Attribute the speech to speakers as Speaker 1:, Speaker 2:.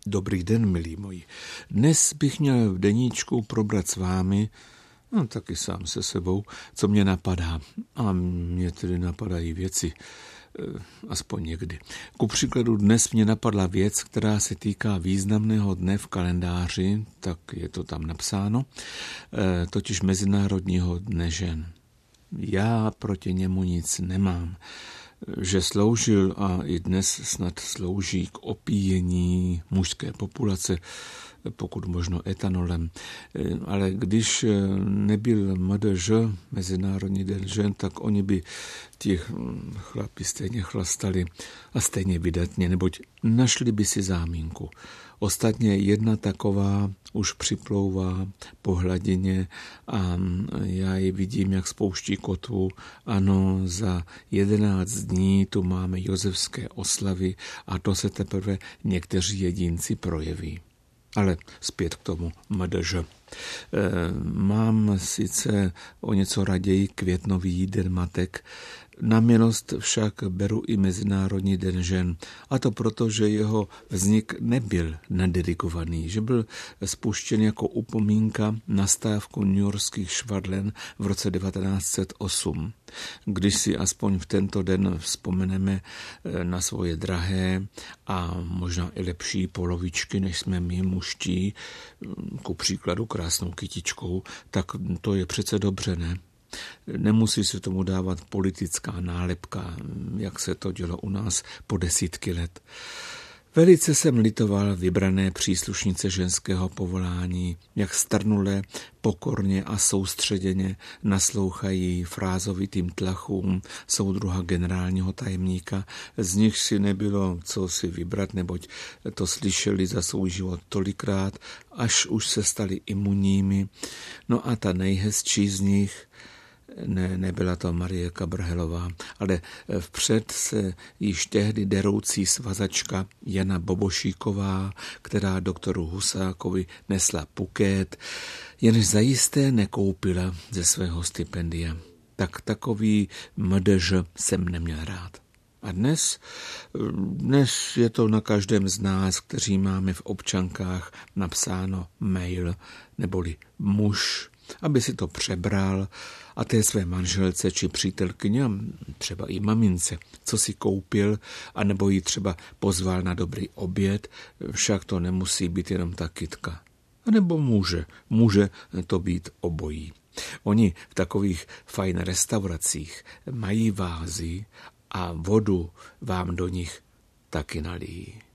Speaker 1: Dobrý den, milí moji. Dnes bych měl v deníčku probrat s vámi, taky sám se sebou, co mě napadá. A mě tedy napadají věci, aspoň někdy. Ku příkladu dnes mě napadla věc, která se týká významného dne v kalendáři, tak je to tam napsáno, totiž Mezinárodního dne žen. Já proti němu nic nemám. Že sloužil a i dnes snad slouží k opíjení mužské populace, pokud možno etanolem. Ale když nebyl MDŽ, Mezinárodní den žen, tak oni by ti chlapi stejně chlastali a stejně vydatně, neboť našli by si záminku. Ostatně jedna taková už připlouvá po hladině a já ji vidím, jak spouští kotvu. Ano, za 11 dní tu máme josefské oslavy a to se teprve někteří jedinci projeví. Ale zpět k tomu MDŽ. Mám sice o něco raději květnový den matek, na milost však beru i Mezinárodní den žen. A to proto, že jeho vznik nebyl nededikovaný, že byl spuštěn jako upomínka na stávku newyorských švadlen v roce 1908. Když si aspoň v tento den vzpomeneme na svoje drahé a možná i lepší polovičky, než jsme my mužtí, ku příkladu krásnou kytičkou, tak to je přece dobře, ne? Nemusí se tomu dávat politická nálepka, jak se to dělo u nás po desítky let. Velice jsem litoval vybrané příslušnice ženského povolání, jak strnule, pokorně a soustředěně naslouchají frázovitým tlachům soudruha generálního tajemníka, z nich si nebylo co si vybrat, neboť to slyšeli za svůj život tolikrát, až už se stali imunními. No a ta nejhezčí z nich, nebyla to Marie Kabrhelová, ale vpřed se již tehdy deroucí svazačka Jana Bobošíková, která doktoru Husákovi nesla pukét, jenž zajisté nekoupila ze svého stipendia. Tak takový MDŽ jsem neměl rád. A dnes je to na každém z nás, kteří máme v občankách napsáno mail neboli muž, aby si to přebral a té své manželce či přítelkyně, třeba i mamince, co si koupil, anebo ji třeba pozval na dobrý oběd, však to nemusí být jenom ta kytka. A nebo může to být obojí. Oni v takových fajn restauracích mají vázy a vodu vám do nich taky nalijí.